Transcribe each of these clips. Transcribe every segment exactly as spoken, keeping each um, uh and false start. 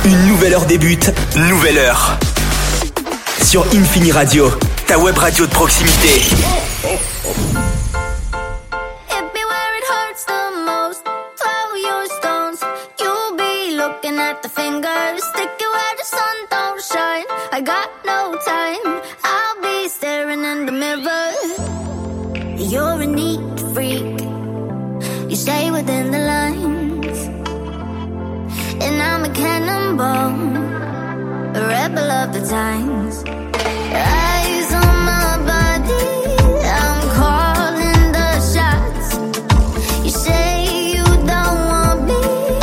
Une nouvelle heure débute, nouvelle heure. Sur Infini Radio, ta web radio de proximité. You're a neat freak. You stay within the lines. And I'm a cannonball, a rebel of the times. Eyes on my body, I'm calling the shots. You say you don't want me,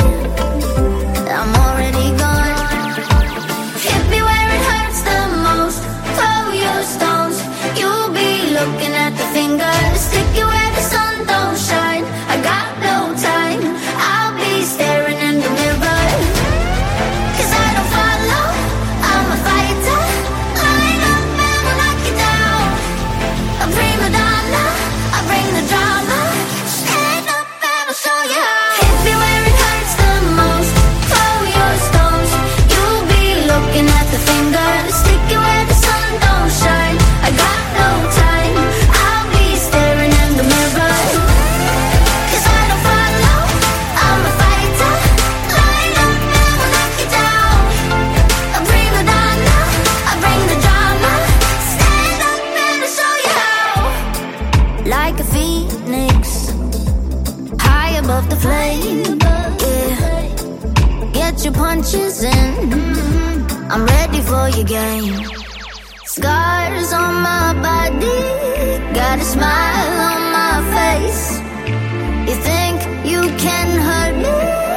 I'm already gone. Hit me where it hurts the most. Throw your stones. You'll be looking at the fingers. Stick you where the sun don't shine. I got no time. I'll be staring in the mirror. Cause I don't follow, I'm a fighter. Line up and I'll knock you down. A prima donna, I bring the drama. Stand up and I'll show you how. Hit me where it hurts the most. Throw your stones. You'll be looking at the fingers. Stick you where the sun don't shine. I got no time. I'll be staring in the mirror. Cause I don't follow, I'm a fighter. Line up and I'll knock you down. A prima donna, I bring the drama. Stand up and I'll show you how. Like a phoenix, high above the flame. Yeah, get your punches in. I'm ready for your game. Scars on my body, got a smile on my face. You think you can hurt me?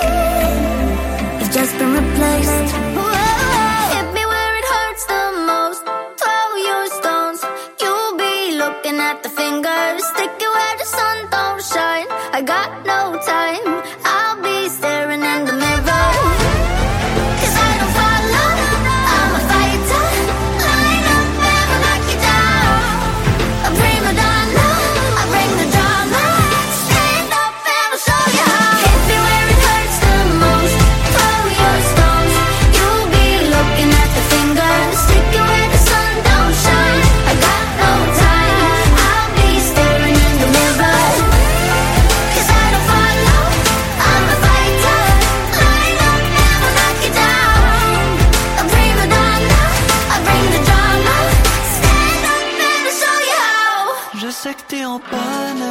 You've just been replaced. Whoa. Hit me where it hurts the most. Throw your stones. You'll be looking at the fingers. Stick it where the sun don't shine. I got no time. I'll be staring in the mirror. Cause I don't follow, I'm a fighter. Line up and I'll knock you down. A prima donna, I bring the drama. Stand up and I'll show you how. Hit me where it hurts the most. Throw your stones. You'll be looking at the fingers. Stick it where the sun don't shine. I got no time. I'll be staring in the mirror. Cause I don't follow, I'm a fighter. Line up and I'll knock you down. A prima donna, I bring the drama. Stand up and I'll show you how. Je sais que t'es en panne,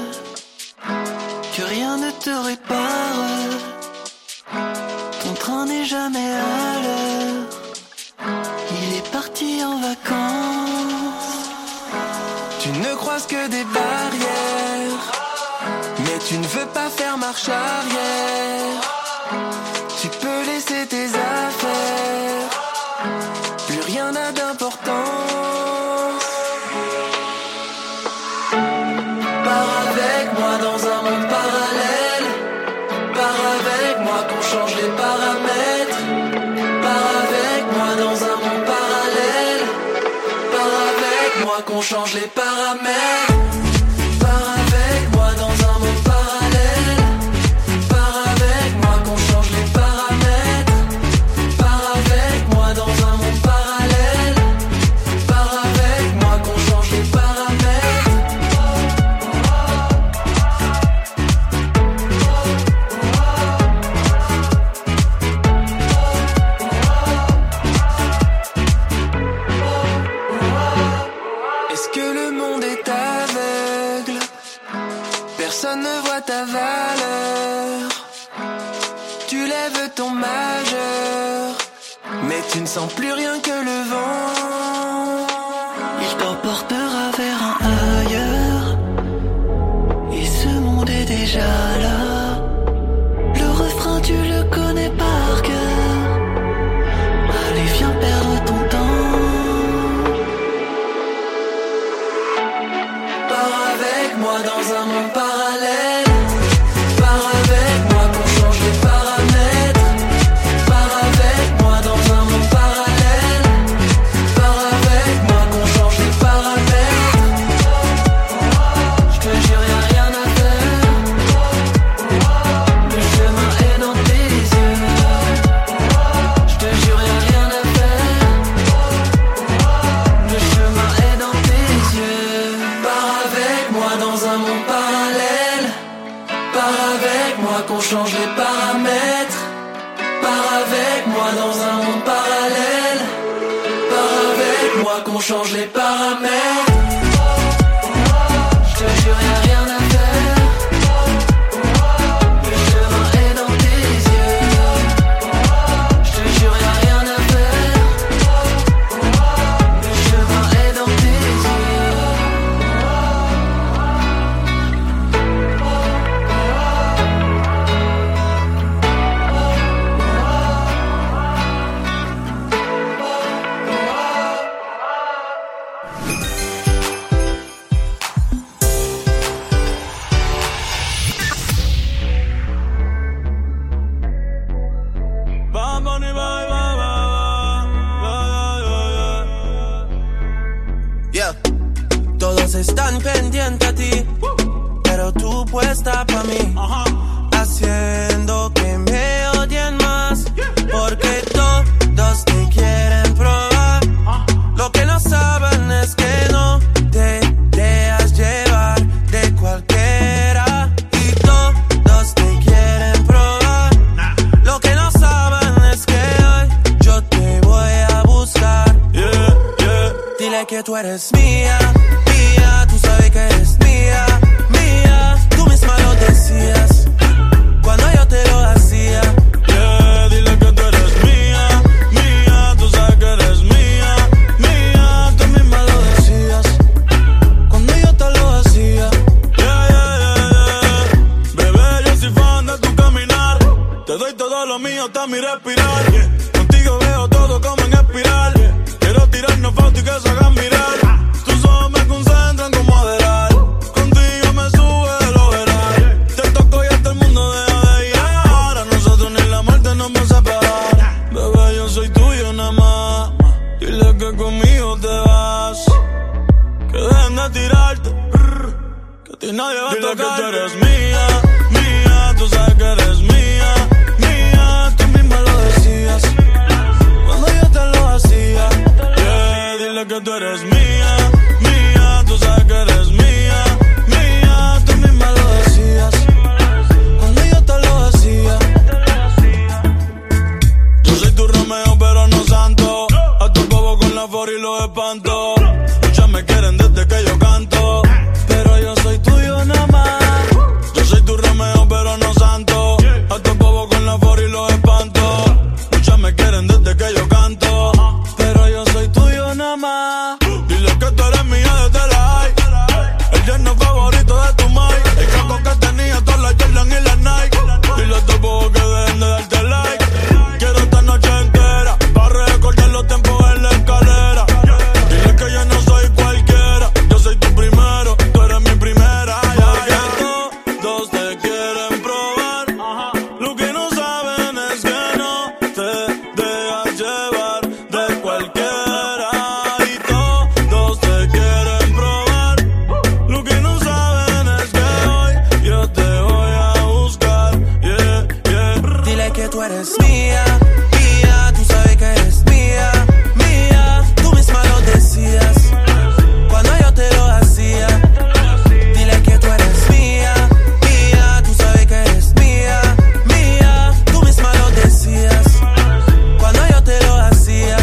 que rien ne te répare. Ton train n'est jamais à l'heure. Il est parti en vacances. Tu ne croises que des barrières, mais tu ne veux pas faire marche arrière. Tu peux laisser tes affaires, plus rien n'a d'importance. Pars avec moi dans un monde parallèle. Pars avec moi qu'on change les paramètres. Pars avec moi dans un monde parallèle. Pars avec moi qu'on change les paramètres. Pars avec moi dans un monde parallèle. Pars avec moi qu'on change les paramètres. Pars avec moi dans un monde parallèle. Pars avec moi qu'on change les paramètres. Est-ce que le monde est aveugle? Personne ne voit ta valeur. Tu lèves ton majeur, mais tu ne sens plus rien que le vent. Il t'emportera vers un ailleurs, et ce monde est déjà là. Le refrain tu le connais par cœur. Allez viens perdre ton temps. Pars avec moi dans un monde parallèle. Pars avec moi qu'on change les paramètres. Pars avec moi dans un monde parallèle. change les paramètres. Pars avec moi dans un monde parallèle. Pars avec moi qu'on change les paramètres. Je te jure y'a rien à faire. Le chemin est dans tes yeux. Je te jure y'a rien à faire. Le chemin est dans tes están pendientes a ti, pero tú puesta pa' mí, haciendo que me odien más, porque todos te quieren probar. Lo que no saben es que no te dejas llevar de cualquiera, y todos te quieren probar. Lo que no saben es que hoy yo te voy a buscar. Yeah, yeah. Dile que tú eres mía. Tú sabes que eres mía, mía. Tú misma lo decías cuando yo te lo hacía. Yeah, dile que tú eres mía, mía. Tú sabes que eres mía, mía. Tú misma lo decías cuando yo te lo hacía. Yeah, yeah, yeah, yeah. Bebé, yo soy fan de tu caminar. Te doy todo lo mío hasta mi respirar. Contigo veo todo como en espiral. Quiero tirarnos fotos y que se hagan mirar. Nadie va a tocar. Dile que tú eres mía, mía. Tú sabes que eres mía, mía. Tú misma lo decías cuando yo te lo hacía. Yeah, dile que tú eres mía, mía. Tú sabes que eres mía, mía. Tú misma lo decías cuando yo te lo hacía. Yo soy tu Romeo pero no santo. A tu bobo con la for y los espanto. Muchas me quieren desde que yo canto, pero yo soy tuyo nada más. Yo soy tu Romeo pero no santo. A tu bobo con la for y los espanto. Muchas me quieren desde que yo canto, pero yo soy tuyo nada más. Dile que tú eres mía desde la high. El yerno favorito de tu mai. El caco que tenía todas las Jordan y las Nike. Dile a tu bobo que dejen de darte like. Quiero esta noche entera para recordar los tiempos en la escalera. Dile que yo no soy cualquiera. Yo soy tu primero, tú eres mi primera. Yeah, yeah. Todos te quieren probar. Lo que no saben es que no te dejas llevar de cualquiera. Y todos te quieren probar. Lo que no saben es que hoy yo te voy a buscar. Yeah, yeah. Dile que tú eres mía, mía. Tú sabes que eres mía, mía. Tú misma lo decías cuando yo te lo hacía. Dile que tú eres mía, mía. Tú sabes que eres mía, mía. Tú misma lo decías cuando yo te lo hacía.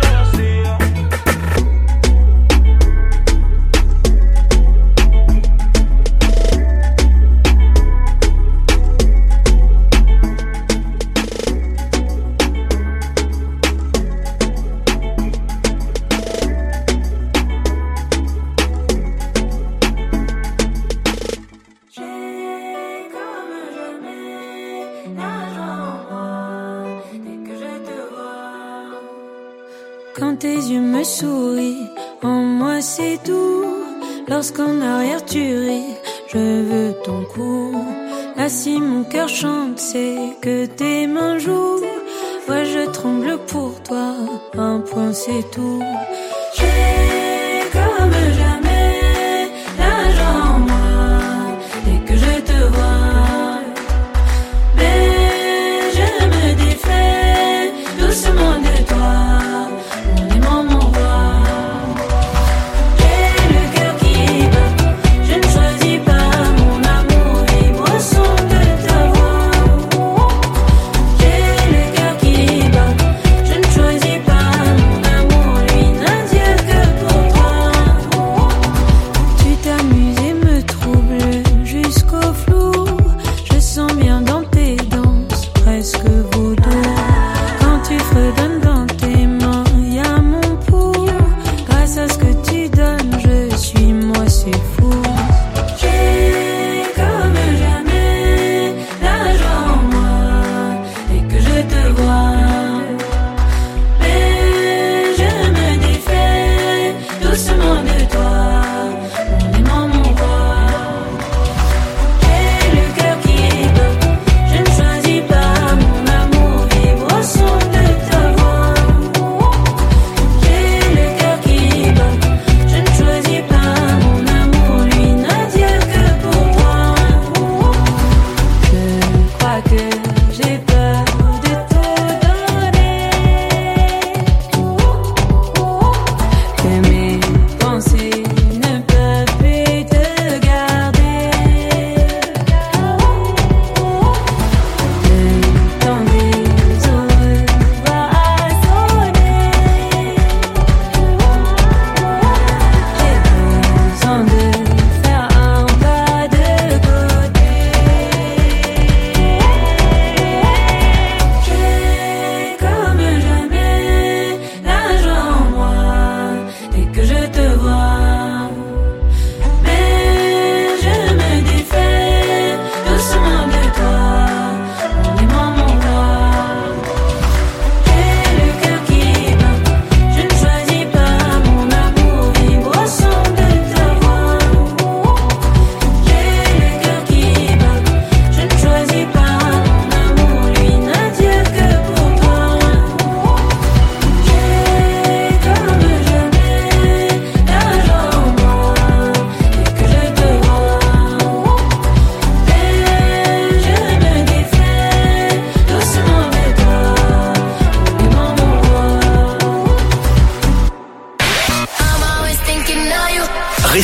Quand tes yeux me sourient, en moi c'est tout. Lorsqu'en arrière tu ris, je veux ton cou. Là si mon cœur chante, c'est que tes mains jouent. Moi je tremble pour toi, un point c'est tout. J'ai comme jamais nage en moi dès que je te vois. Mais je me défais doucement de toi. Son de ta voix.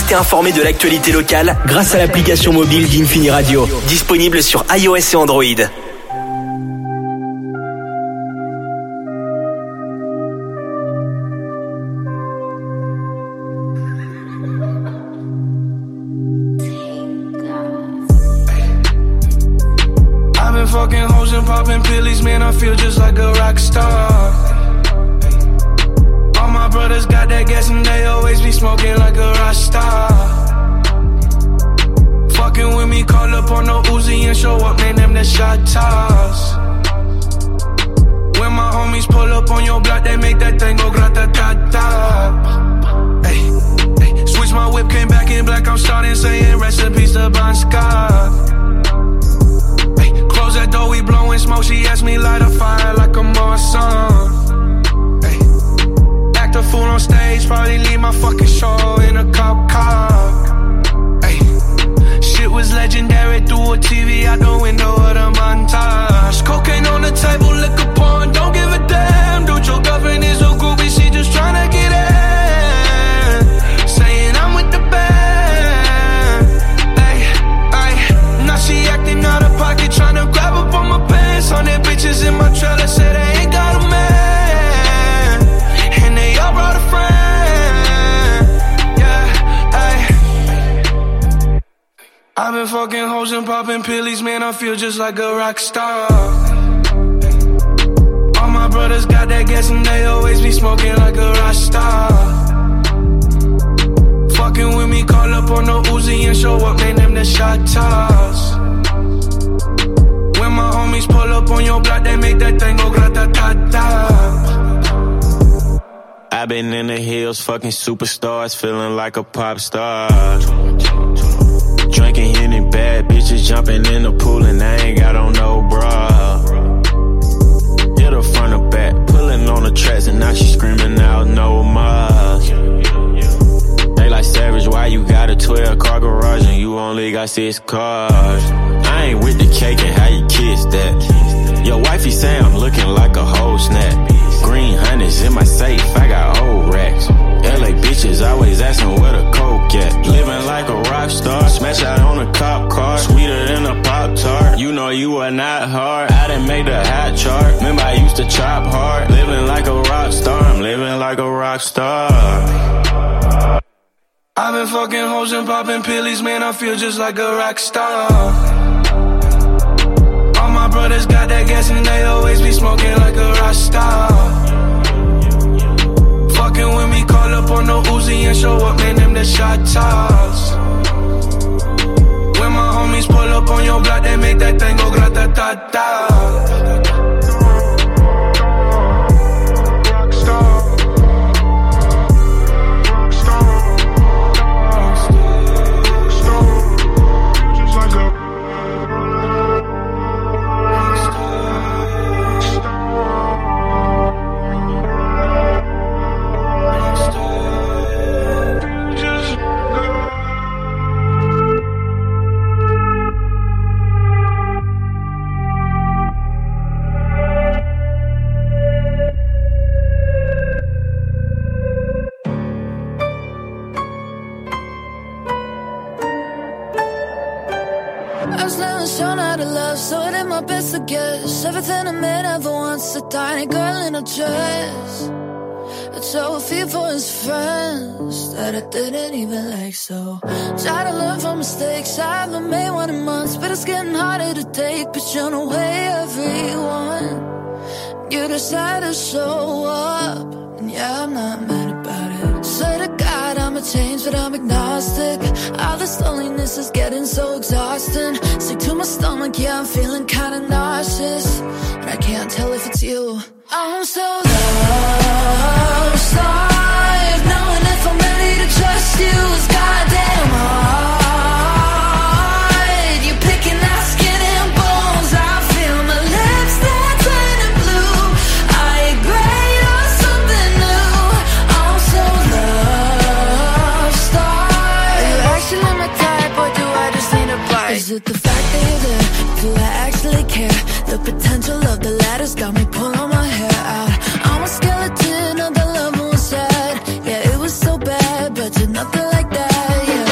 rester informé de l'actualité locale grâce à l'application mobile d'Infini Radio. Disponible sur iOS et Android. Fucking hoes and popping pillies, man, I feel just like a rock star. All my brothers got that gas and they always be smoking like a rock star. Fucking with me, call up on the Uzi and show up, name them the shot toss. When my homies pull up on your block, they make that thing go grata-ta-ta. Hey, hey, switch my whip, came back in black, I'm starting saying recipes to Bon Scott. Close that door, we blowing smoke. She asked me light a fire like a Marsan. Hey. Act a fool on stage, probably leave my fucking show in a cop car. Hey. Shit was legendary through a T V out the window of the montage. Cocaine on the table, liquor porn, don't give a damn. Dude, your girlfriend is a groupie, she just tryna get in. Saying I'm with the band. Hey, hey. Now she acting out of pocket, tryna grab up on my pants. On their bitches in my trailer, say they ain't got a man, and they all brought a friend. Yeah, ayy. I've been fucking hoes and popping pillies, man, I feel just like a rock star. All my brothers got that gas and they always be smoking like a rock star. Fucking with me, call up on the Uzi and show up, name them the shot toss. When my homies pull up on your block, they make that thing go grata-ta-ta. I've been in the hills, fucking superstars, feeling like a pop star. Drinking Henny, bad bitches jumping in the pool and I ain't got on no bra. Hit her front or back, pulling on the tracks and now she screaming out no more. They like Savage, why you got a twelve car garage and you only got six cars? I ain't with the cake and how you kiss that. Your wifey say I'm looking like a whole snap. Green hundreds in my safe, I got old racks. L A bitches always asking where the coke at. Living like a rock star, smash out on a cop car. Sweeter than a Pop-Tart, you know you are not hard. I done made the hot chart, remember I used to chop hard. Living like a rock star, I'm living like a rock star. I've been fucking hoes and popping pillies, man, I feel just like a rock star. All my brothers got that gas and they always be smoking like a rock star. Fucking with me, call up on the Uzi and show up, man, them the shot toss. When my homies pull up on your block, they make that thing go grata-ta-ta. Everything a man ever wants, a tiny girl in a dress. It's so fear for his friends that I didn't even like. So try to learn from mistakes. I haven't made one in months, but it's getting harder to take. But you know, way everyone, you decide to show up, and yeah, I'm not mad about it. Swear to God, I'ma change, but I'm agnostic. All this loneliness is getting so exhausting. Sick to my stomach, yeah, I'm feeling kinda nauseous, and I can't tell if it's you. I'm so lost, I've knowing if I'm ready to trust you is goddamn hard. You're picking out skin and bones, I feel my lips, they're turning blue. Are you great or something new? I'm so lost, are you actually my type, or do I just need a bite? Is it the fact that you're there? Do I actually care? The potential of the latter's got me pulling my hair out. I'm a skeleton of the love one said. Yeah, it was so bad, but you're nothing like that, yeah.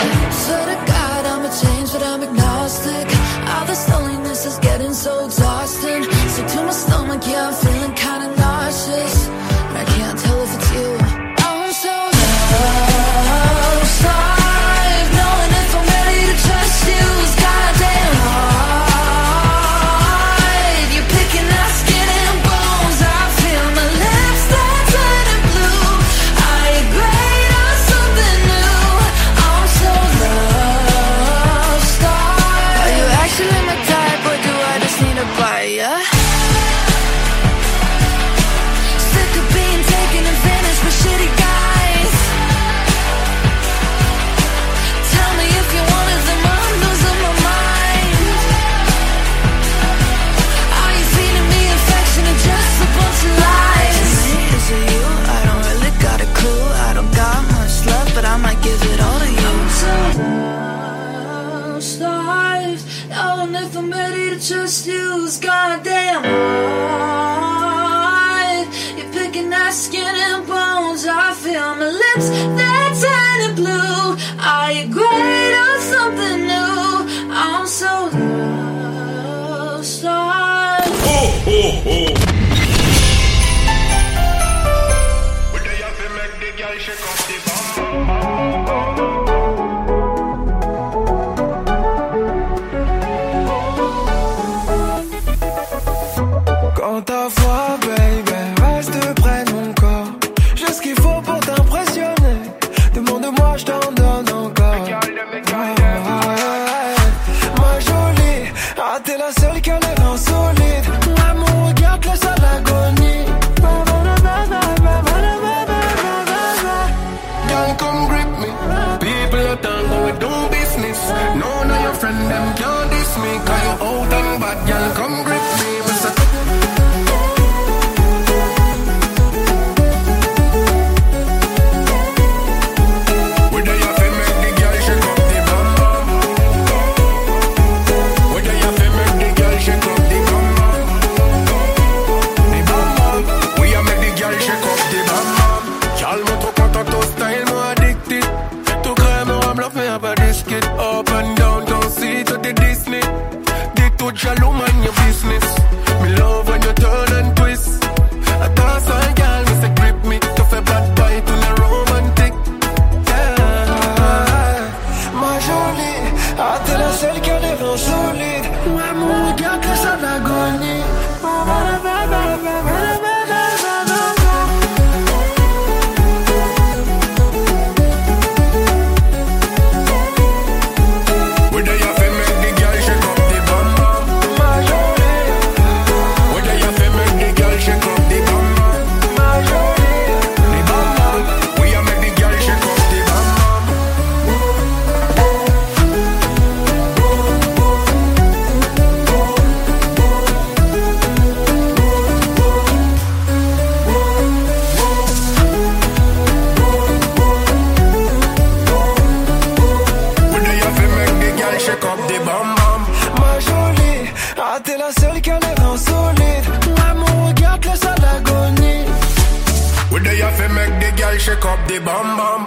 stomach, yeah, I'm feeling kinda nauseous, and I can't tell if it's you. I'm so lost, I've knowing if I'm ready to trust you is goddamn hard. You're picking at skin and bones, I feel my lips that turning blue. Are you great or something new? I'm so lost, are you actually my type, or do I just need a bite, yeah? Sick of being taken advantage by shitty guys. Tell me if you're one of them, I'm losing my mind. Are you feeding me affection or just a bunch of lies? Is it you? I don't really got a clue. I don't got much love, but I might give it all to you. I'm so lost, I've known if I'm ready to trust you is goddamn hard. You're picking at skin and bones, I feel my lips, they're turning blue. Are you great or something new? I'm so lost, I've Quand ta voix, baby, reste près de mon corps. J'ai ce qu'il faut pour t'impressionner. Demande-moi, je t'en donne encore. Ah, ma jolie, ah, t'es la seule qui a l'air insolite. L'amour, regarde, laisse à l'agonie. Girl, come grip me. People are done, but we do business. No, no, your friend, them can't diss me. Cause you out and bad, girl, come grip me. Up and down, don't see to the Disney. Dick to jaloux, man, your business. Me love when you turn and twist. A toss and girl, me say grip me. To fais bad boy, to la romantic. Yeah. Ma jolie, ah, t'es la seule qui a l'air insolite. Maman, regarde, laisse à l'agonie. T'es la seule qui a l'air insolite. Maman, regarde, laisse à l'agonie. We do you fi make the girl shake up the bum bum.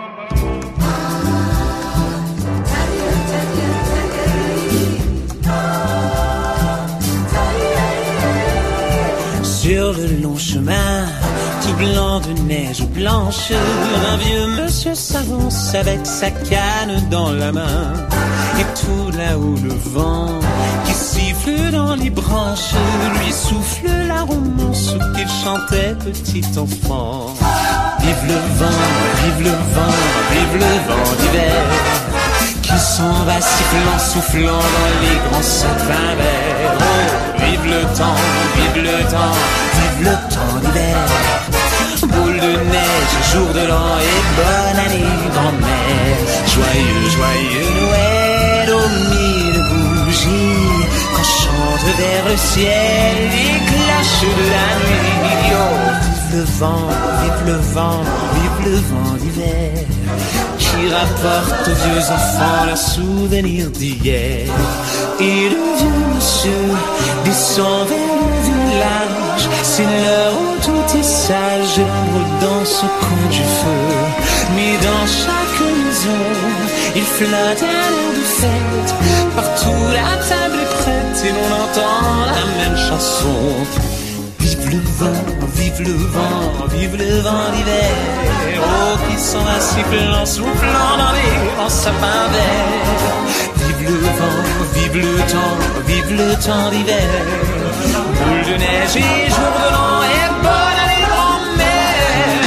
Sur le long chemin, tout blanc de neige blanche, un vieux monsieur s'avance avec sa canne dans la main. Et tout là où le vent qui siffle dans les branches lui souffle la romance qu'il chantait petit enfant. Vive le vent, vive le vent, vive le vent d'hiver qui s'en va sifflant, soufflant dans les grands sapins verts. Oh, vive le temps, vive le temps, vive le temps d'hiver. Boule de neige, jour de l'an et bonne année grand-mère. Joyeux, joyeux Noël aux mille bougies qu'on chante vers le ciel les cloches de la nuit. Oh, vive le vent, vive le vent, vive le vent d'hiver qui rapporte aux vieux enfants leurs souvenirs d'hier. Et le vieux monsieur descend vers le village, c'est l'heure où tout est sage, l'ombre dans ce coin du feu. Mais dans chaque maison, Il flotte à l'air de fête, partout la table est prête et l'on entend la même chanson. Vive le vent, vive le vent, vive le vent d'hiver. Oh, qui s'en va sifflant, soufflant dans les grands sapins verts. Vive le vent, vive le temps, vive le temps d'hiver. Boule de neige et jour de l'an et bonne année grand-mère.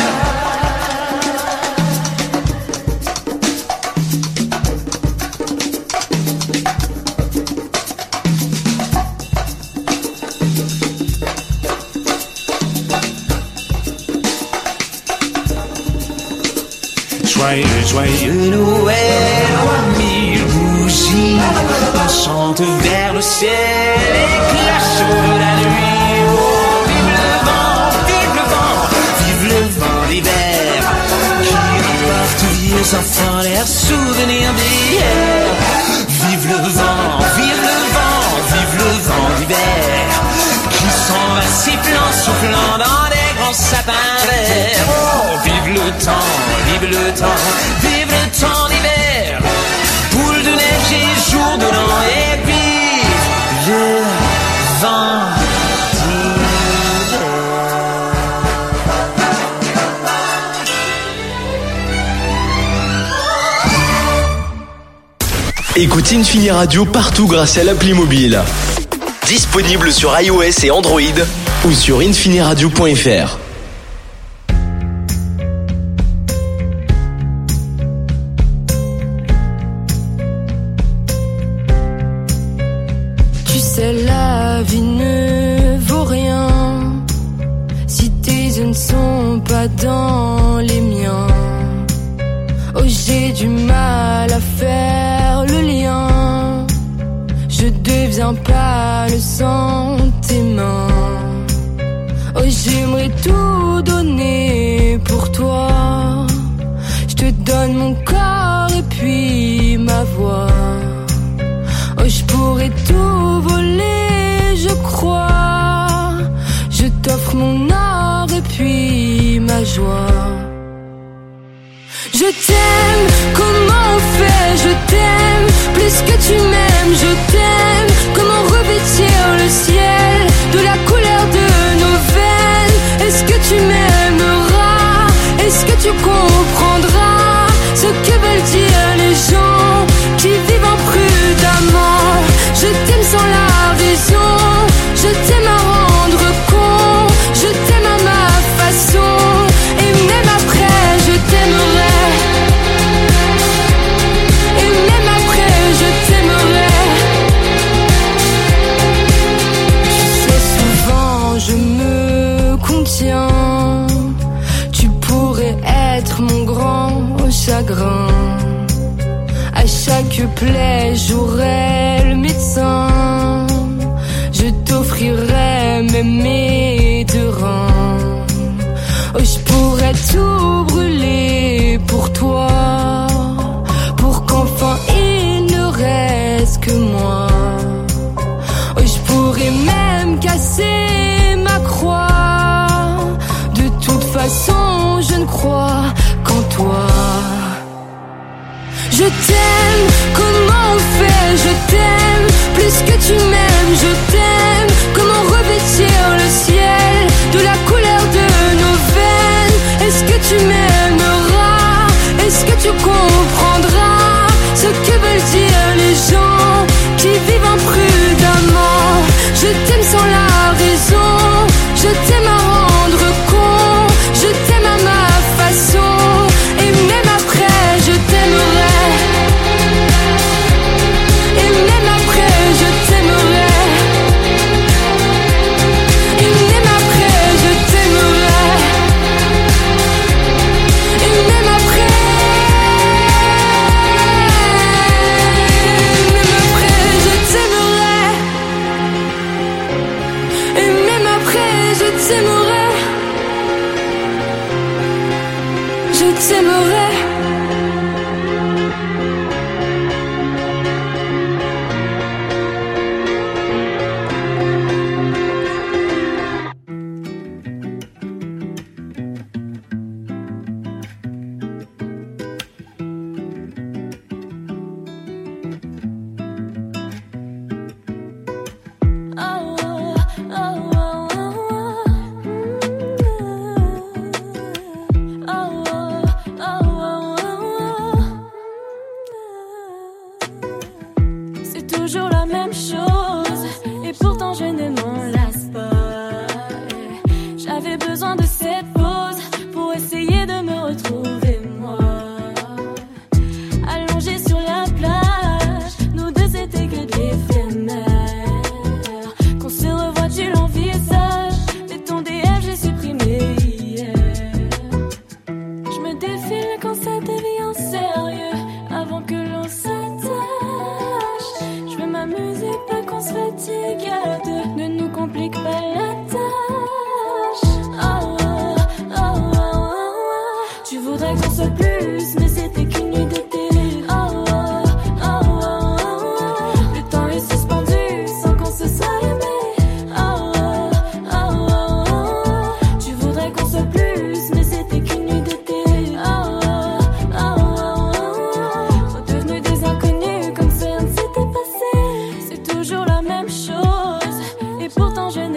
Joyeux, joyeux Noël, roi mille bougies, on chante vers le ciel et clash de la nuit. Oh, vive le vent, vive le vent, vive le vent d'hiver, qui rapporte aux vieux enfants leurs souvenirs d'hier. Vive le vent, vive le vent, vive le vent d'hiver, qui s'en va sifflant, soufflant dans des grands sapins verts. Oh, vive le temps, vive le temps, vive le temps d'hiver. Boule de neige et jour de l'an et puis le vent d'hiver. Écoute Infini Radio partout grâce à l'appli mobile. Disponible sur iOS et Android ou sur infiniradio point f r. La vie ne vaut rien si tes yeux ne sont pas dans les miens. Oh, j'ai du mal à faire le lien. Je deviens pâle sans tes mains. Oh, j'aimerais tout donner pour toi. Je te donne mon corps et puis ma voix. Oh, je pourrais tout voler, je crois. Je t'offre mon or et puis ma joie. Je t'aime, comment on fait? Je t'aime, plus que tu m'aimes, je t'aime. Comment revêtir le ciel de la couleur de nos veines? Est-ce que tu m'aimeras? Est-ce que tu comprendras ce que veulent dire les gens qui vivent imprudemment? Je t'aime sans la raison, je t'aime à rendre compte, je t'aime à ma façon, et même après je t'aimerai, et même après je t'aimerai. Tu sais, souvent je me contiens, tu pourrais être mon grand chagrin. À chaque plaie, j'aurai le médecin. Je t'offrirai même mes deux reins. Oh, je pourrais tout brûler pour toi, pour qu'enfin il ne reste que moi. Oh, je pourrais même casser ma croix. De toute façon, je ne crois qu'en toi. Je t'aime, comment on fait? Je t'aime, plus que tu m'aimes, je t'aime. Comment revêtir le ciel de la couleur de nos veines? Est-ce que tu m'aimeras? Est-ce que tu comprendras ce que veulent dire les gens qui vivent imprudemment? Je t'aime sans la raison, je t'aime à rendre compte, je t'aime à ma façon, et même après je t'aimerai. Et même après je t'aimerai. Et même après je t'aimerai. Et même après. Même après je t'aimerai. Et même après je t'aimerai. Je t'aimerai.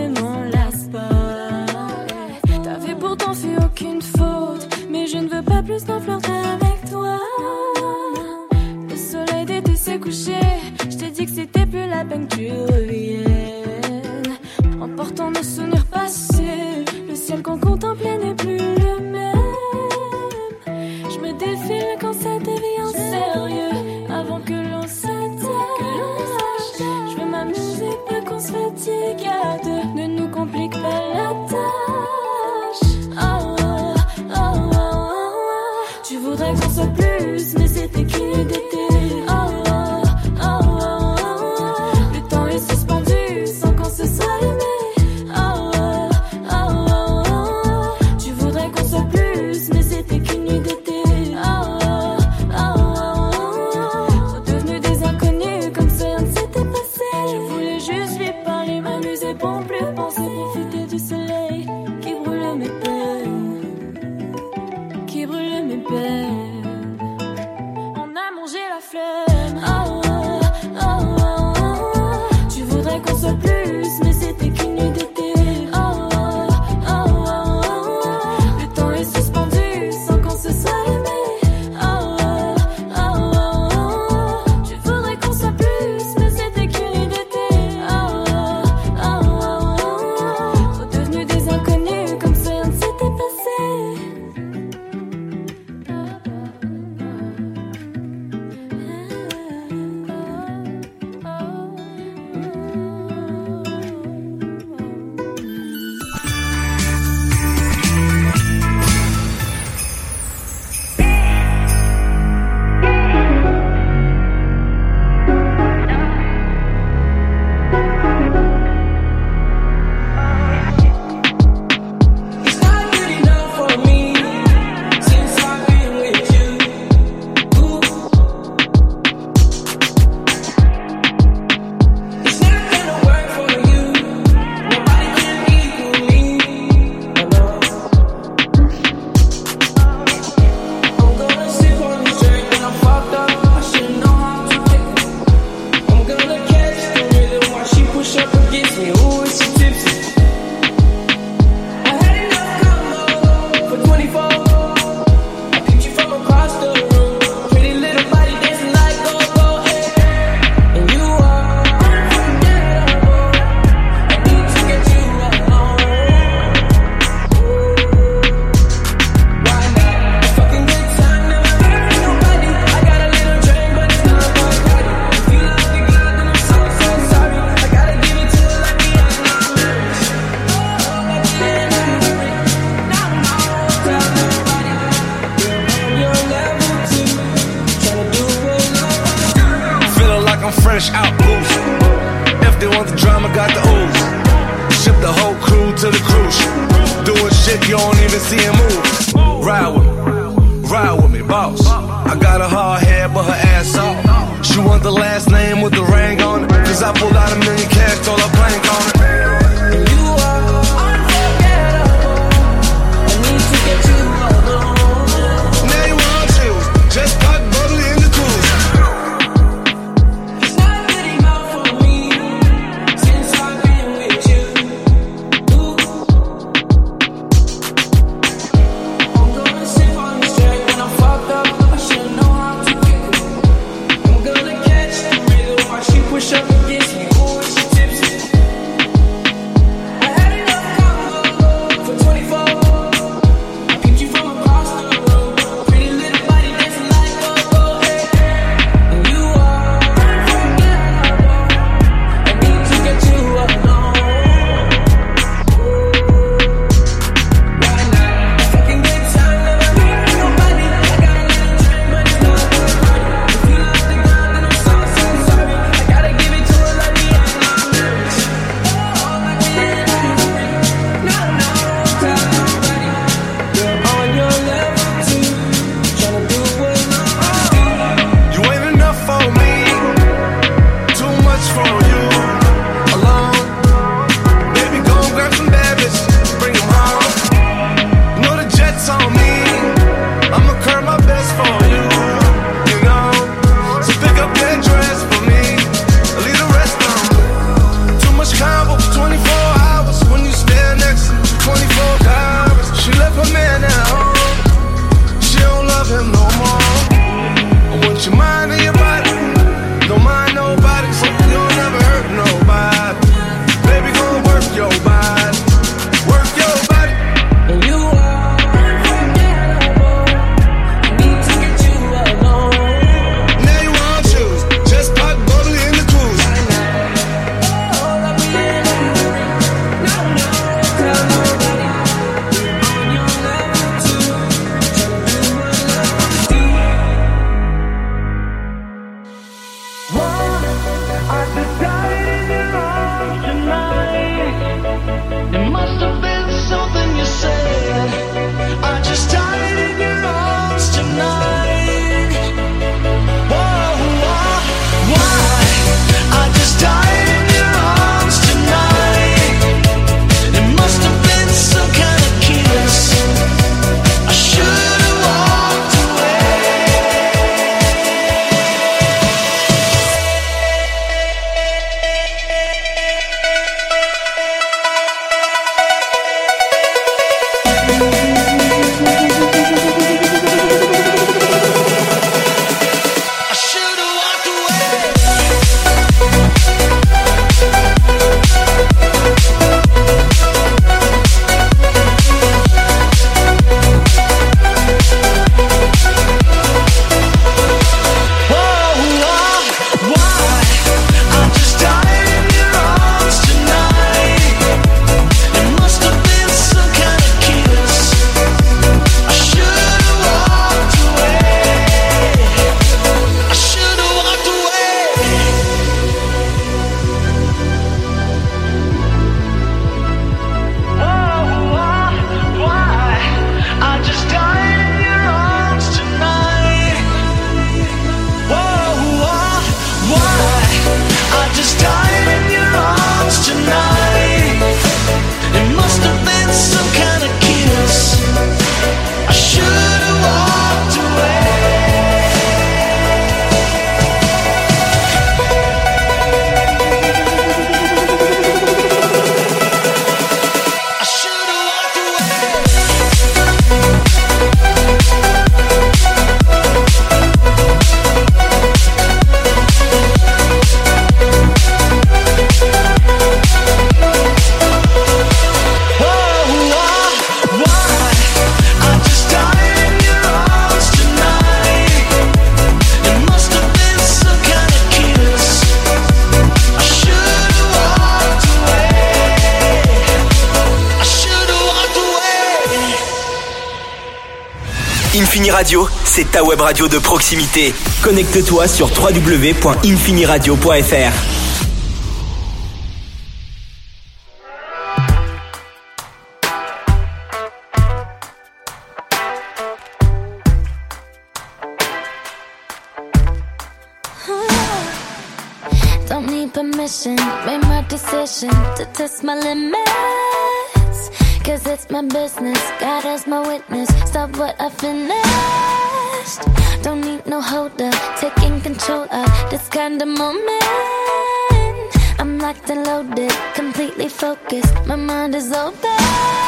n'en lasse pas. T'avais pourtant fait aucune faute, mais je ne veux pas plus d'en flirter avec toi. Le soleil d'été s'est couché, je t'ai dit que c'était plus la peine que tu reviennes. En portant nos souvenirs passés, le ciel qu'on contemplait n'est plus le même. Je me défile quand ça devient sérieux, avant que l'on s'attache. Je veux m'amuser, pas qu'on se fatigue à deux, ne nous complique pas la tâche. Oh, oh, oh, oh, oh. Tu voudrais qu'on soit plus, mais c'était qu'une idée d'été. Oh, oh, oh, oh, oh. Le temps est suspendu sans qu'on se soit aimé. Oh, oh, oh, oh, oh. Tu voudrais qu'on soit plus, mais c'était qu'une idée d'été. Pour plus penser, profiter du soleil qui brûle mes peines, qui brûle mes peines. On a mangé la flemme. Oh, oh, oh, oh, oh. Tu voudrais qu'on soit plus, mais c'était qu'une idée d'été. Oh, oh, oh, oh, oh. Le temps est suspendu sans qu'on se soit aimé. Oh, oh, oh, oh, oh. Tu voudrais qu'on soit plus, mais c'était qu'une idée d'été. Oh, fresh out boost. If they want the drama, got the ooze. Ship the whole crew to the cruise. Doing shit you don't even see him move. Ride with me, ride with me, boss. I got a hard head, but her ass off. She want the last name with the ring on it. Cause I pulled out a million cash, told her blank on it. And you are unforgettable. I need to get you alone. Now you want you, just pop bubbly in the cruise. It's not good enough for me since I've been with you. Ooh. I'm gonna sip on this track when I'm fucked up. I should know how to kick it. I'm gonna catch the rhythm while she push up against me. Ooh, she tipsy. Infini Radio, c'est ta web radio de proximité. Connecte-toi sur w w w point infini radio point f r. Don't need permission, made my decision to test my limits. Cause it's my business, God as my witness. Stop what I finished. Don't need no holder, taking control of this kind of moment. I'm locked and loaded, completely focused. My mind is open.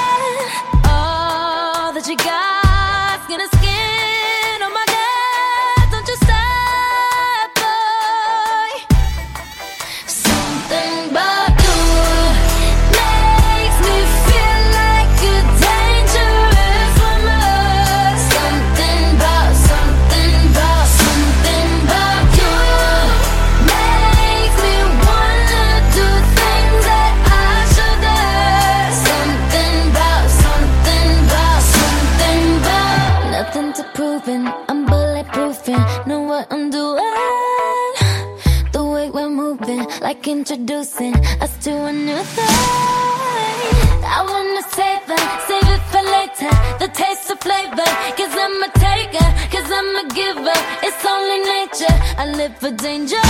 All that you got's gonna skin on my gut. Don't you stop, boy. Something about you makes me feel like a dangerous woman. Something about, something about, something about you makes me wanna do things that I shouldn't. Something about, something about, something about. Nothing to proving, I'm bulletproofing. Know what I'm doing. The way we're moving, like introducing us to a new thing. I wanna save it, save it for later. The taste of flavor, cause I'm a taker, cause I'm a giver. It's only nature, I live for danger.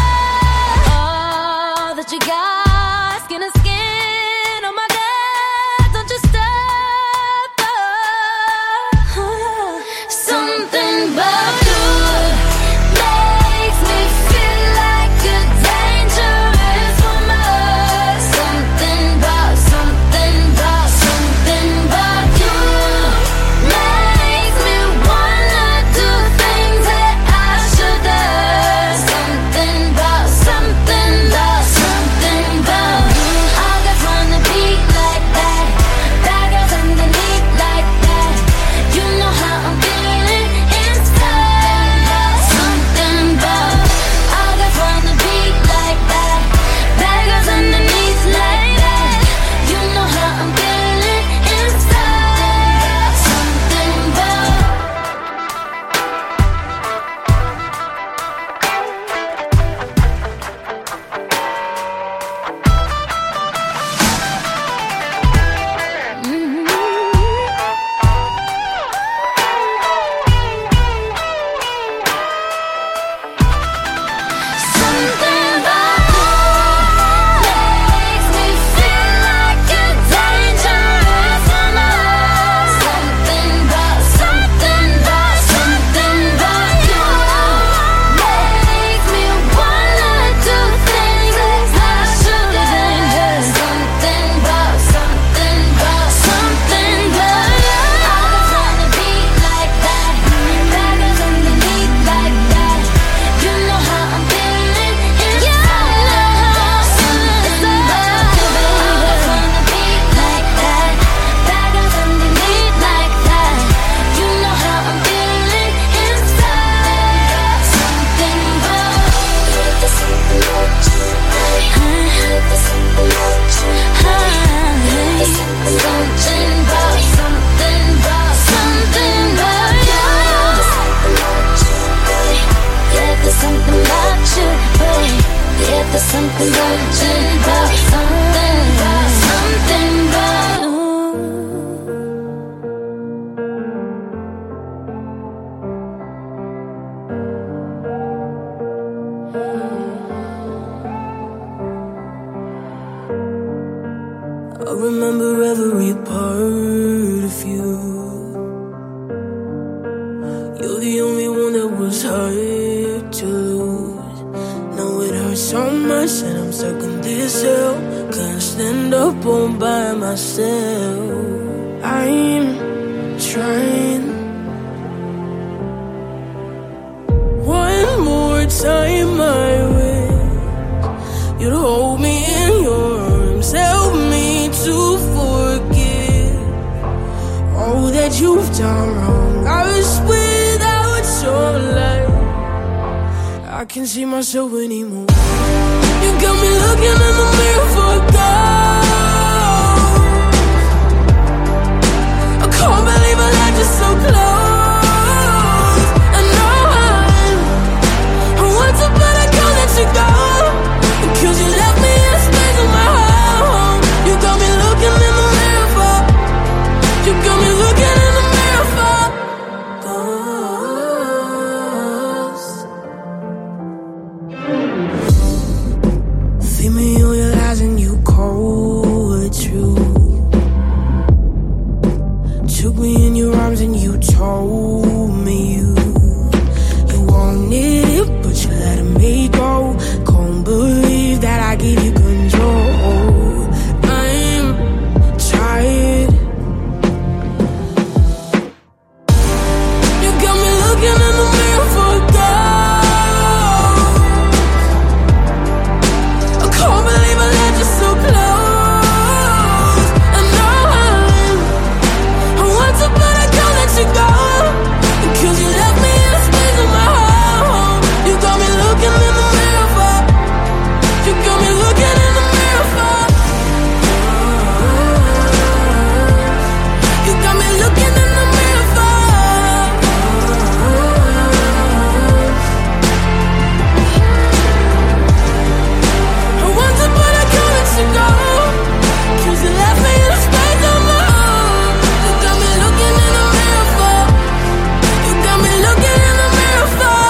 All that you got, skin and skin on my gut. Don't you stop, oh. Something about you makes me feel like a dangerous woman. Something about, something about, something about you makes me wanna do things that I shouldn't. Something about, something about, something about you. I got from the beat like that. That girl's underneath like that. You know how I'm feeling inside. Something about, I got from the beat like that. That girl's underneath like that. You know how I'm feeling inside. Something about. Mm-hmm. Something about you makes me feel like a dangerous woman. Something about, something about, something about you makes me wanna do things that I shouldn't. Something about, something about, something about you. I got from the beat like that. That girl's underneath like that. You know how I'm feeling inside. Something about you, baby. I got from the beat like that. That girl's underneath like that. You know how I'm feeling inside. Something about you. There's something about you. There's something about you. There's something about, something about, something about you. Yeah, there's something about you, babe. Yeah, there's something about you, about something about, something about you. I remember every part of you. You're the only one that was hard to lose. Now it hurts so much and I'm stuck in this hell. Can't stand up all by myself. I'm trying one more time, I wish you'd hold me in your arms, help me to forgive all that you've done wrong. I was without your light, I can't see myself anymore. You got me looking in the mirror for gold. I can't believe I let you so close. told me you, you wanted it, but you let me go. Can't believe that I give you control. I'm tired. You got me looking in the mirror for gold. I can't believe I let you so close. And now I want to, but I can't let you go. Cause you left me in the space of my heart. You got me looking in the mirror for, you got me looking in the mirror for, you got me looking in the mirror for. I want to, but I can't let you go. Cause you left me in the space of my heart. You got me looking in the mirror for, you got me looking in the mirror for.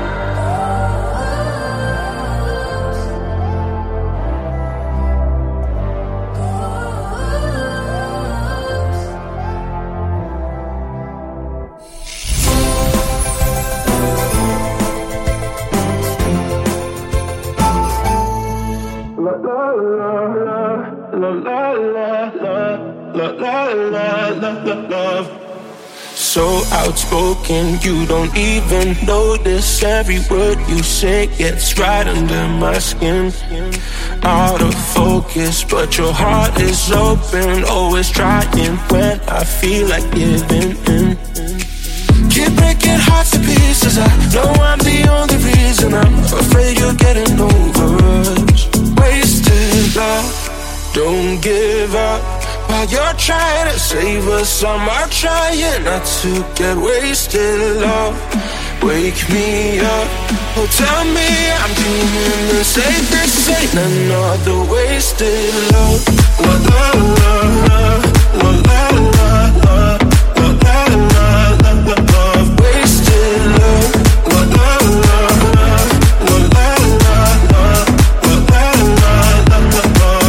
So outspoken, you don't even notice. Every word you say gets right under my skin. Out of focus, but your heart is open. Always trying when I feel like giving in. Keep breaking hearts to pieces. I know I'm the only reason. I'm afraid you're getting over us. Wasted love, don't give up. While you're trying to save us, some are trying not to get wasted. Love, wake me up. Oh, tell me I'm dreaming the same. This ain't another wasted love. La la la la, la la la la, la la la la la. Wasted love. La la la la, la la la la, la la la la la.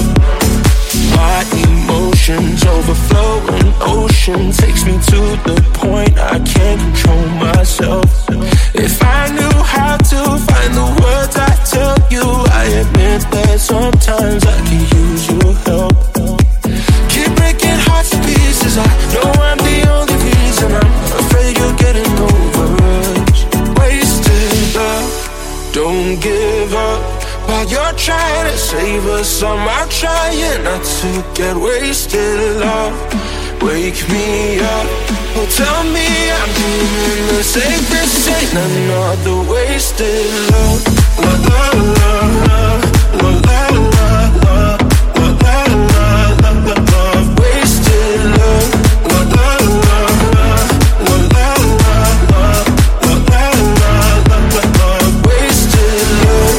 My emotions overflowing ocean takes me to the point I can't control myself. If I knew how to find the words I tell you, I admit that sometimes I can use your help. Keep breaking hearts to pieces. I know I'm the only reason. I'm afraid you're getting over us. Wasted love, don't give up. While you're trying to save us, some are trying not to get wasted. Love, wake me up. Oh, tell me I'm dreaming the same. This ain't another wasted love. La la la la, la la la la, la la la la la. Wasted love. La la la la, la la la la, la la la la la. Wasted love.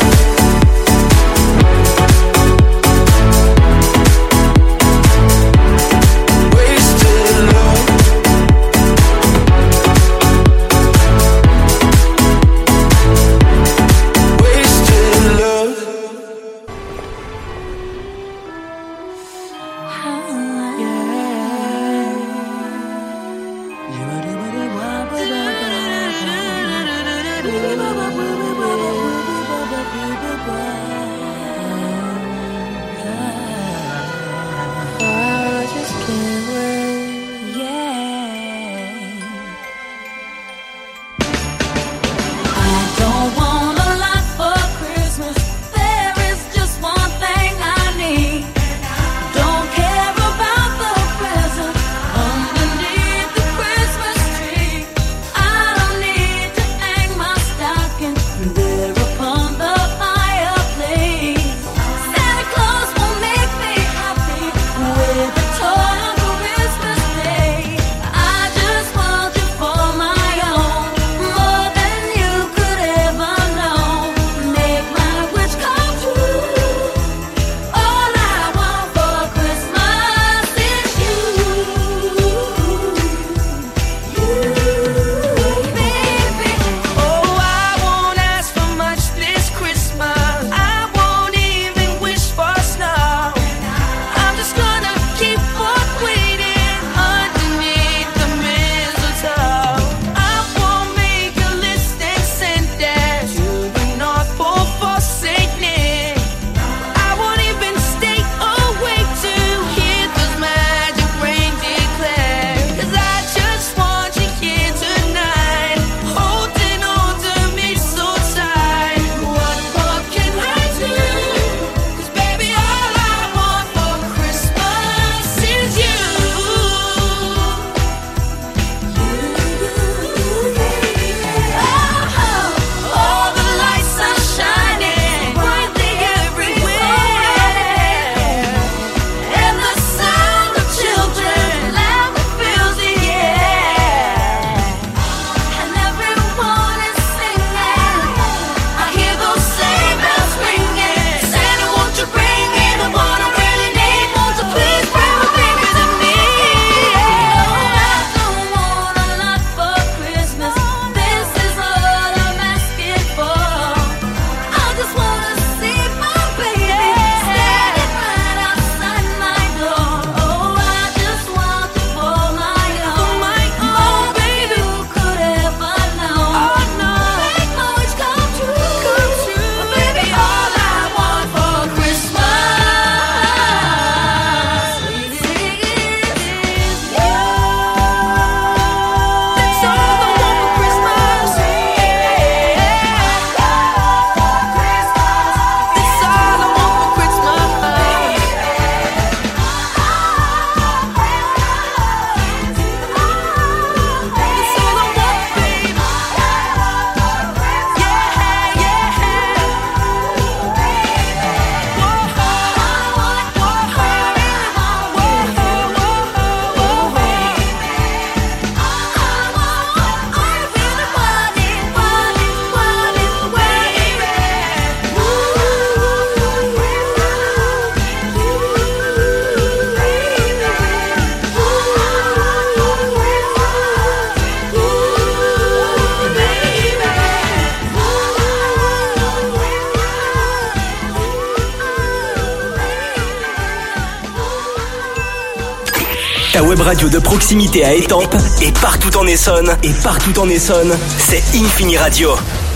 Ta web radio de proximité à Étampes et partout en Essonne. Et partout en Essonne, c'est Infini Radio.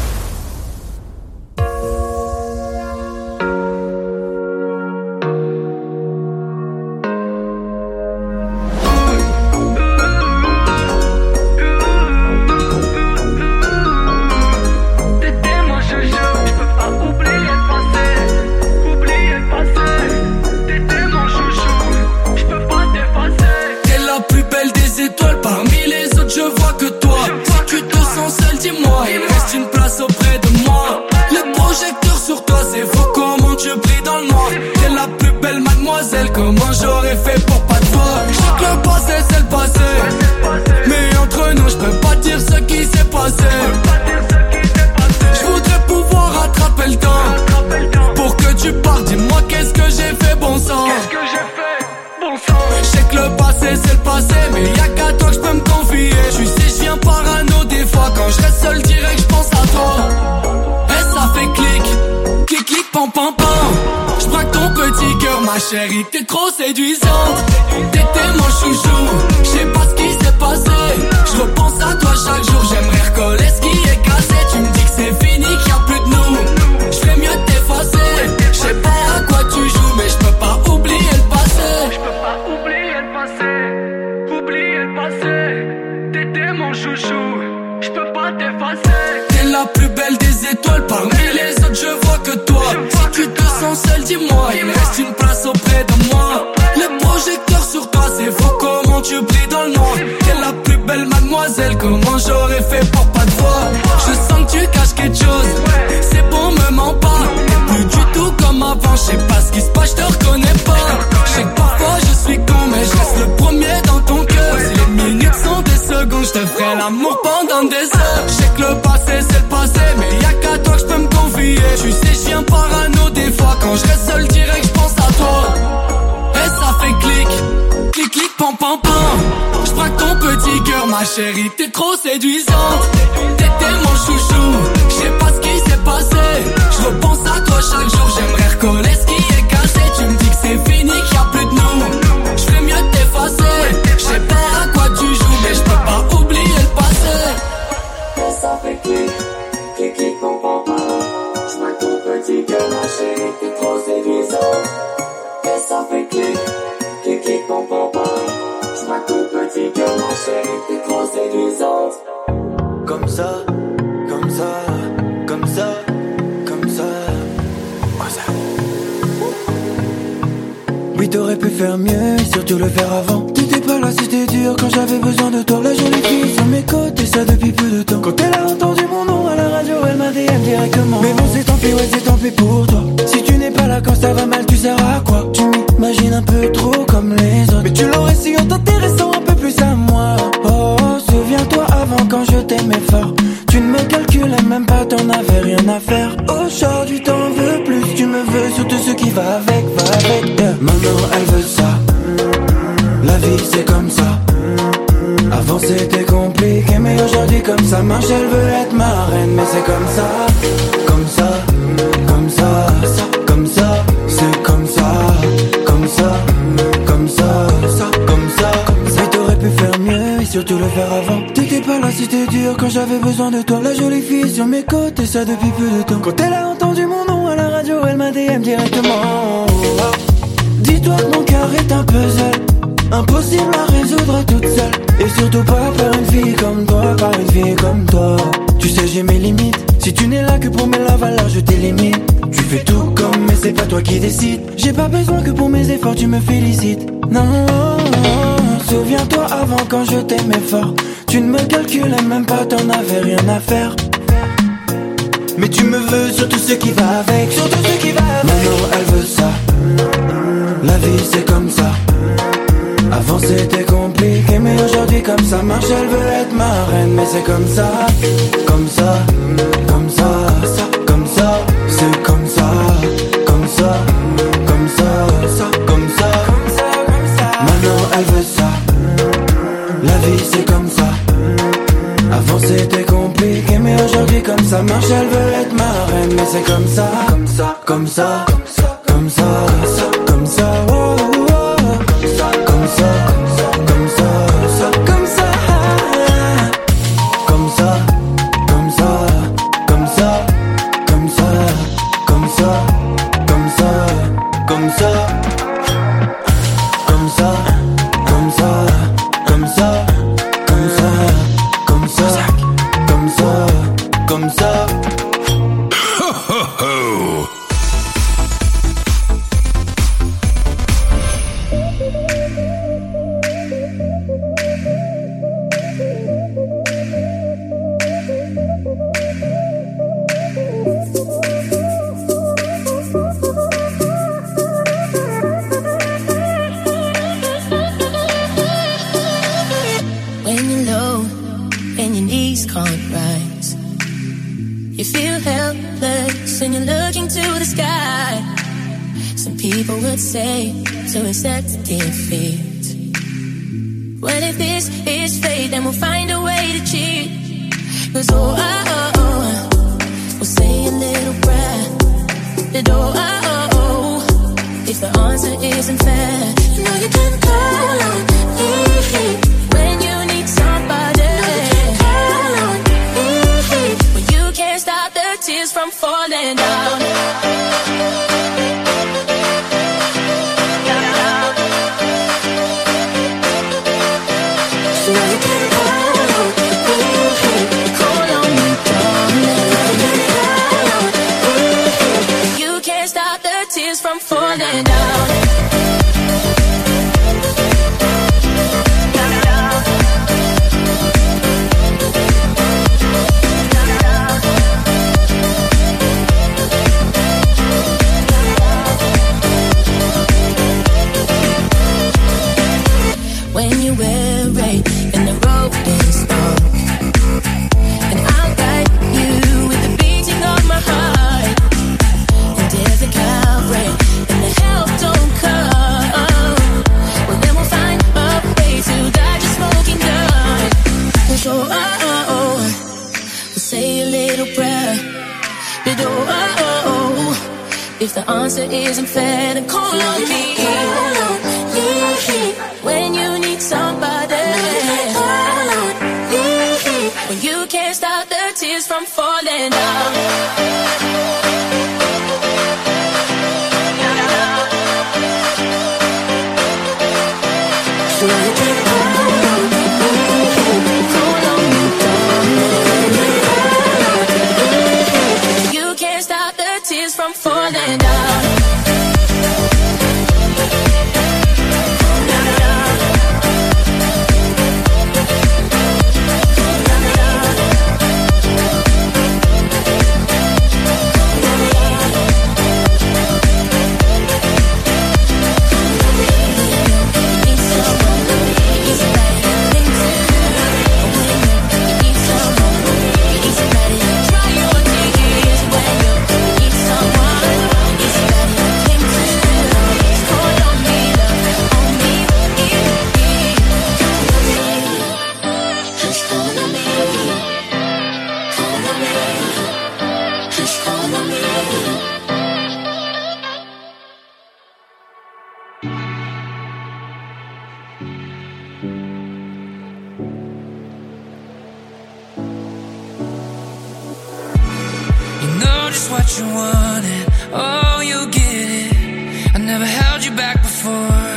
Chérie, t'es trop séduisante. T'étais mon chouchou. Je sais pas ce qui s'est passé. Je repense à toi chaque jour. J'aimerais recoller ce qui est cassé. Tu me dis que c'est fini, qu'il y a plus de nous. Je fais mieux de t'effacer. Je sais pas à quoi tu joues, mais je peux pas oublier le passé. Je peux pas oublier le passé. Oublier le passé. T'étais mon chouchou. Je peux pas t'effacer. T'es la plus belle des étoiles. Parmi les autres, je vois que toi. Si tu te sens seul, dis-moi. Il me reste une place auprès de moi. Les projecteurs sur toi, c'est faux. Comment tu brilles dans le noir. T'es la plus belle mademoiselle. Comment j'aurais fait pour pas te voir. Je sens que tu caches quelque chose. C'est bon, me mens pas. T'es plus du tout comme avant. Je sais pas ce qui se passe, je te reconnais pas. Je sais que parfois je suis con, mais je reste le premier dans ton cœur. Si les minutes sont des secondes, je te ferai l'amour pendant des heures. Je sais que le passé c'est le passé, mais y'a qu'à toi que je peux me confier. Tu sais, je viens parano des fois. Quand je reste seul direct, je pense à toi. Et ça fait clic, clic, clic, pam, pam, pam. Je braque ton petit cœur, ma chérie, t'es trop séduisante. T'étais mon chouchou, je sais pas ce qui s'est passé. Je repense à toi chaque jour, j'aimerais recoller ce qui est cassé. Tu me dis que c'est fini, qu'il y a plus de nous. Je fais mieux de t'effacer. Je sais pas à quoi tu joues, mais je peux pas oublier le passé. Et ça fait clic, clic, clic, pam, pam, pam. Je braque ton petit cœur, ma chérie, t'es trop séduisante. Et ça fait clic, clic, clic, pam, pam, pam. Je braque ton petit cœur, ma chérie, t'es trop séduisante. Comme ça, comme ça, comme ça, comme ça. Oh, ça. Oui, t'aurais pu faire mieux, et surtout le faire avant. T'étais pas là, c'était dur quand j'avais besoin de toi. La jolie fille sur mes côtes, et ça depuis peu de temps. Quand elle a entendu mon nom à la radio, elle m'a D M directement. Mais bon, c'est tant pis, ouais, c'est tant pis pour toi. Si tu n'es pas là quand ça va mal, tu sers à quoi? Tu m'imagines un peu trop comme les autres. Mais tu l'aurais su en t'intéressant un peu plus à moi. Oh, souviens-toi avant quand je t'aimais fort. Tu ne me calculais même pas, t'en avais rien à faire. Aujourd'hui t'en veux plus, tu me veux sur tout ce qui va avec, va avec. Yeah. Maintenant elle veut ça. La vie c'est comme ça. Avant c'était compliqué, mais aujourd'hui comme ça marche. Elle veut être ma reine, mais c'est comme ça. Comme ça, comme ça, comme ça. C'est comme ça, comme ça, comme ça, comme ça. Mais t'aurais pu faire mieux et surtout le faire avant. T'étais pas là, c'était dur quand j'avais besoin de toi. La jolie fille sur mes côtes, et ça depuis peu de temps. Quand elle a entendu mon nom à la radio, elle m'a D M directement. Dis-toi que mon cœur est un puzzle, impossible à résoudre à toute seule. Et surtout pas par une fille comme toi, par une fille comme toi. Tu sais j'ai mes limites, si tu n'es là que pour mes love alors je t'élimine. Tu fais tout comme mais c'est pas toi qui décides. J'ai pas besoin que pour mes efforts tu me félicites. Non, souviens-toi avant quand je t'aimais fort. Tu ne me calculais même pas, t'en avais rien à faire. Mais tu me veux sur tout ce qui va avec, sur tout ce qui va avec. Maintenant elle veut ça. La vie c'est comme ça. Avant c'était compliqué, mais aujourd'hui comme ça marche. Elle veut être ma reine, mais c'est comme ça. Comme ça, comme ça, comme ça. C'est comme ça, comme ça, comme ça, comme ça. Maintenant elle veut ça. La vie c'est comme ça. Avant c'était compliqué, mais aujourd'hui comme ça marche. Elle veut être ma reine, mais c'est comme ça. Comme ça, comme ça, comme ça, comme ça, oh, oh, oh. Comme ça, comme ça, comme front rise. You feel helpless and you're looking to the sky. Some people would say to accept defeat. Well, if this is fate, then we'll find a way to cheat. Cause oh, oh, oh, oh, we'll say a little prayer. That oh, oh, oh, if the answer isn't fair, you know you can call on me when you need somebody. You can call on me when you can't stop the tears from falling down. So you can call on me, call on me, darling. You can't stop the tears from falling down. When you weary and the road is long, and I'll guide you with the beating of my heart. And if the Calvary and the help don't come, well then we'll find a way to dodge a smoking gun. And so oh, oh, oh, we'll say a little prayer. But oh, oh, oh, if the answer isn't fair, then call on me. When you need somebody, when you can't stop the tears from falling down. So you can call on me, call on me, darling. You can't stop the tears from falling down. What you wanted, oh, you get it. I never held you back before.